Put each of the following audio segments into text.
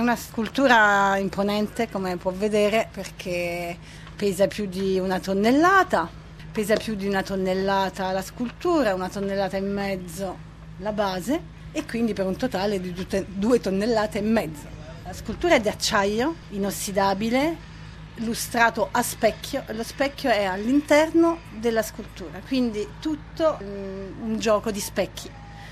una scultura imponente, come può vedere, perché pesa più di 1 tonnellata, la scultura, 1,5 tonnellate la base, e quindi per un totale di 2,5 tonnellate. La scultura è di acciaio inossidabile, lustrato a specchio, lo specchio è all'interno della scultura, quindi tutto un gioco di specchi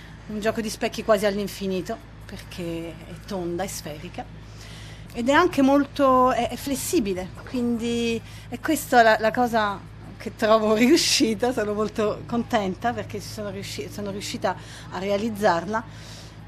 quasi all'infinito, perché è tonda, è sferica, ed è anche molto è flessibile, quindi è questa la cosa che trovo riuscita. Sono molto contenta perché sono riuscita a realizzarla.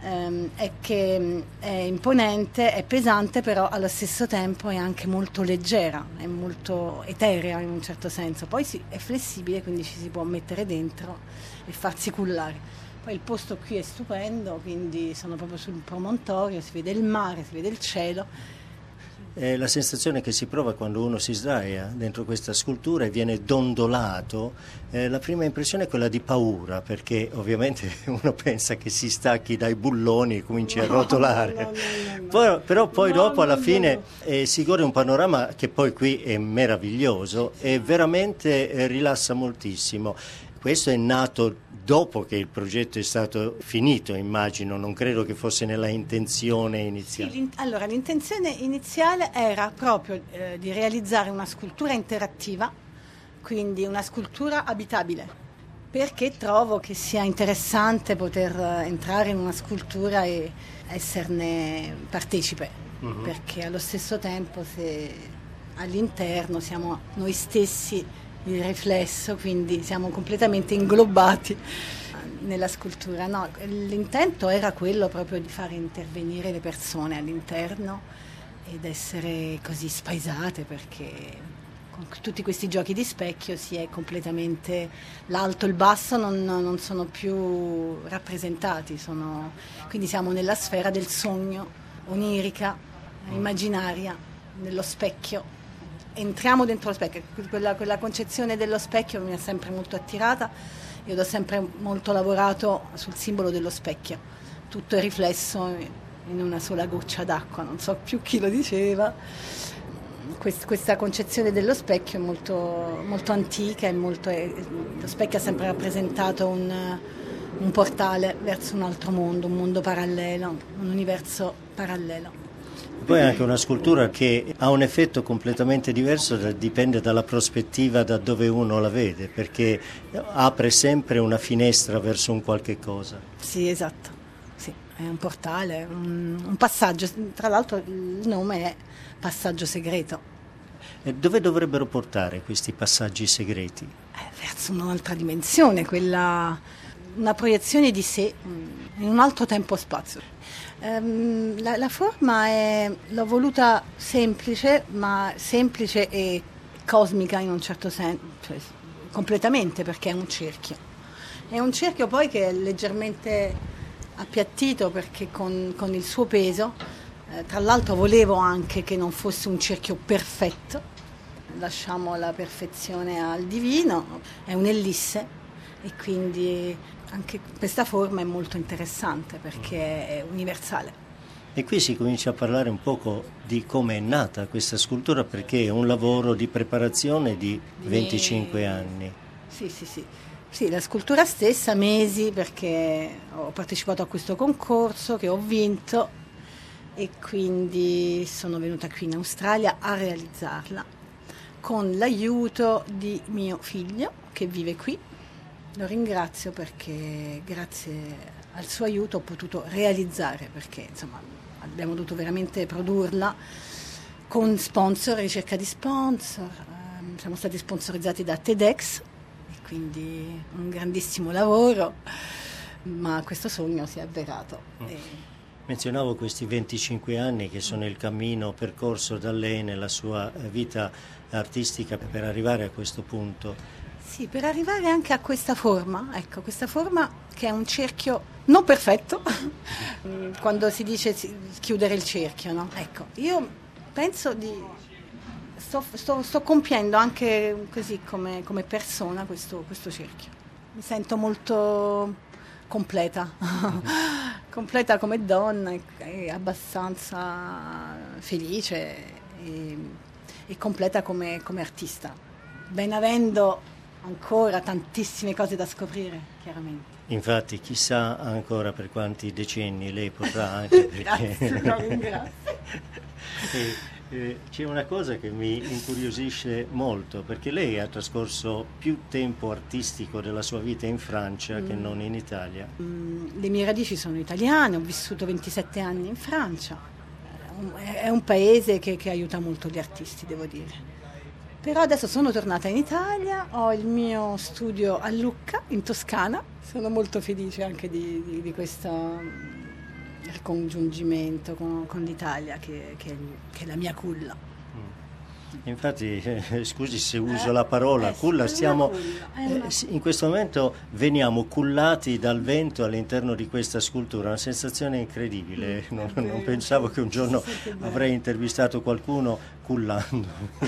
È che è imponente, è pesante, però allo stesso tempo è anche molto leggera, è molto eterea in un certo senso. Poi è flessibile, quindi ci si può mettere dentro e farsi cullare. Poi il posto qui è stupendo, quindi sono proprio sul promontorio, si vede il mare, si vede il cielo. La sensazione che si prova quando uno si sdraia dentro questa scultura e viene dondolato, la prima impressione è quella di paura, perché ovviamente uno pensa che si stacchi dai bulloni e cominci a rotolare. Però poi dopo alla fine si gode un panorama che poi qui è meraviglioso e veramente rilassa moltissimo. Questo è nato dopo che il progetto è stato finito, immagino, non credo che fosse nella intenzione iniziale. Sì, allora l'intenzione iniziale era proprio di realizzare una scultura interattiva, quindi una scultura abitabile, perché trovo che sia interessante poter entrare in una scultura e esserne partecipe, perché allo stesso tempo se all'interno siamo noi stessi il riflesso, quindi siamo completamente inglobati nella scultura. No, l'intento era quello proprio di fare intervenire le persone all'interno ed essere così spaesate, perché con tutti questi giochi di specchio si è completamente, l'alto e il basso non sono più rappresentati, quindi siamo nella sfera del sogno, onirica, immaginaria, nello specchio. Entriamo dentro lo specchio, quella concezione dello specchio mi ha sempre molto attirata. Io ho sempre molto lavorato sul simbolo dello specchio, tutto è riflesso in una sola goccia d'acqua, non so più chi lo diceva. Questa concezione dello specchio è molto, molto antica, lo specchio ha sempre rappresentato un portale verso un altro mondo, un mondo parallelo, un universo parallelo. Poi è anche una scultura che ha un effetto completamente diverso, dipende dalla prospettiva da dove uno la vede, perché apre sempre una finestra verso un qualche cosa. Sì, esatto, sì, è un portale, un passaggio, tra l'altro il nome è Passaggio Segreto. E dove dovrebbero portare questi passaggi segreti? Verso un'altra dimensione, una proiezione di sé in un altro tempo-spazio. La forma l'ho voluta semplice, ma semplice e cosmica in un certo senso, cioè, completamente, perché è un cerchio. È un cerchio poi che è leggermente appiattito, perché con il suo peso, tra l'altro volevo anche che non fosse un cerchio perfetto, lasciamo la perfezione al divino, è un'ellisse e quindi anche questa forma è molto interessante perché è universale. E qui si comincia a parlare un poco di come è nata questa scultura, perché è un lavoro di preparazione di 25 anni. Sì, la scultura stessa, mesi, perché ho partecipato a questo concorso che ho vinto e quindi sono venuta qui in Australia a realizzarla con l'aiuto di mio figlio che vive qui. Lo ringrazio perché grazie al suo aiuto ho potuto realizzare, perché insomma abbiamo dovuto veramente produrla con sponsor, ricerca di sponsor, siamo stati sponsorizzati da TEDx e quindi un grandissimo lavoro, ma questo sogno si è avverato. Menzionavo questi 25 anni che sono il cammino percorso da lei nella sua vita artistica per arrivare a questo punto. Sì, per arrivare anche a questa forma che è un cerchio non perfetto, quando si dice chiudere il cerchio, no? Ecco, io penso sto compiendo anche così come persona questo cerchio. Mi sento molto completa, completa come donna, è abbastanza felice e completa come artista, ben avendo ancora tantissime cose da scoprire, chiaramente. Infatti, chissà ancora per quanti decenni lei potrà, anche perché... Grazie, la ringrazio. C'è una cosa che mi incuriosisce molto, perché lei ha trascorso più tempo artistico della sua vita in Francia che non in Italia. Le mie radici sono italiane, ho vissuto 27 anni in Francia, è un paese che aiuta molto gli artisti, devo dire. Però adesso sono tornata in Italia, ho il mio studio a Lucca, in Toscana, sono molto felice anche di questo ricongiungimento con l'Italia che è la mia culla. Infatti, scusi se uso la parola, culla, in questo momento veniamo cullati dal vento all'interno di questa scultura, una sensazione incredibile. Non pensavo che un giorno avrei intervistato qualcuno cullando.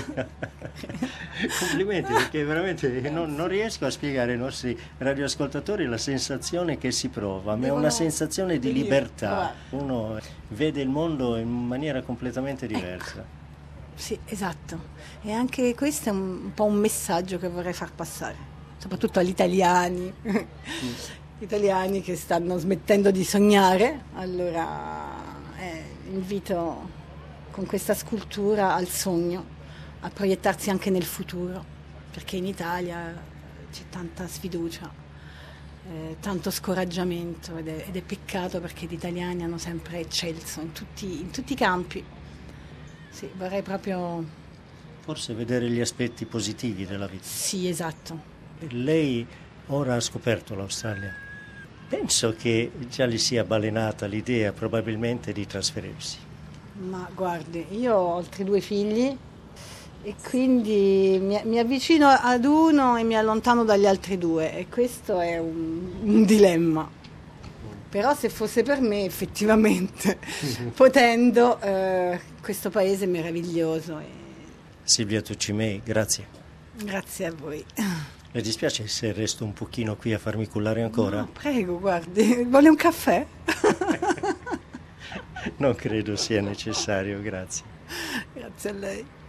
Complimenti, perché veramente non riesco a spiegare ai nostri radioascoltatori la sensazione che si prova, ma è una sensazione di libertà. Uno vede il mondo in maniera completamente diversa. Sì, esatto. E anche questo è un po' un messaggio che vorrei far passare, soprattutto agli italiani, italiani che stanno smettendo di sognare. Allora invito con questa scultura al sogno, a proiettarsi anche nel futuro, perché in Italia c'è tanta sfiducia, tanto scoraggiamento ed è peccato, perché gli italiani hanno sempre eccelso in tutti i campi. Sì, vorrei proprio... Forse vedere gli aspetti positivi della vita. Sì, esatto. Lei ora ha scoperto l'Australia. Penso che già gli sia balenata l'idea probabilmente di trasferirsi. Ma guardi, io ho altri 2 figli e quindi mi avvicino ad uno e mi allontano dagli altri 2, e questo è un dilemma. Però se fosse per me, effettivamente, potendo, questo paese è meraviglioso. Silvia Tucimei, grazie. Grazie a voi. Le dispiace se resto un pochino qui a farmi cullare ancora? No, prego, guardi, vuole un caffè? Non credo sia necessario, grazie. Grazie a lei.